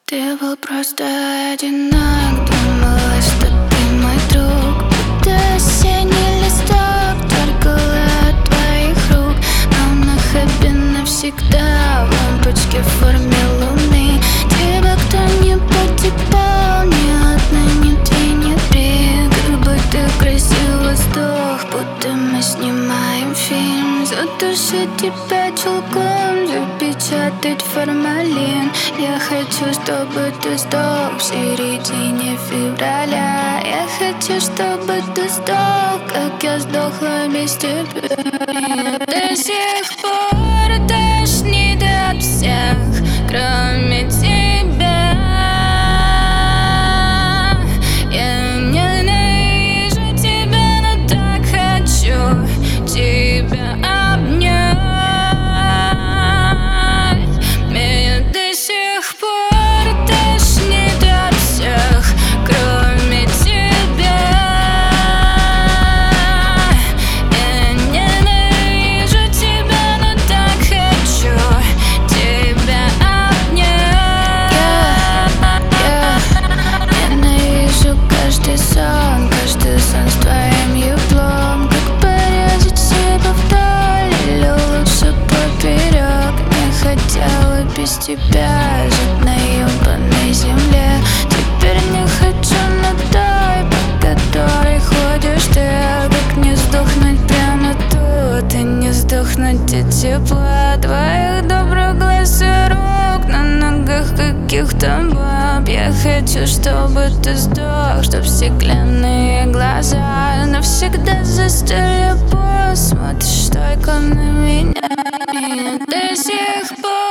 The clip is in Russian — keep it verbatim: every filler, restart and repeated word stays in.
Ты был просто одинок, думала, что ты мой друг. Будто осенний листок, торкала от твоих рук. Но на хэппи навсегда, в лампочке в форме луны. Тебя кто-нибудь упал, ни одна, ни две, ни три. Как будто красиво сдох, будто мы снимаем фильм. Задушить тебя чулком, запечатать формалин. Я хочу, чтобы ты сдох в середине февраля. Я хочу, чтобы ты сдох, как я сдохла без тебя. Меня до сих пор тошнит от всех, кроме тебя. Я ненавижу тебя, но так хочу тебя обнять. Меня до сих пор тошнит от всех, кроме тебя. Я ненавижу тебя, но так хочу тебя обнять. Я ненавижу каждый сон, каждый сон с твоим еблом. Как порезать себя вдоль или лучше поперек. Не хотела без тебя жить на ёбаной земле. Теперь не хочу на той, по которой ходишь ты. Как не сдохнуть прямо тут и не сдохнуть от тепла твоих добрых глаз и рук на ногах каких-то баб. Я хочу, чтобы ты сдох, чтоб стеклянные глаза навсегда застыли. Посмотришь только на меня. Меня до сих пор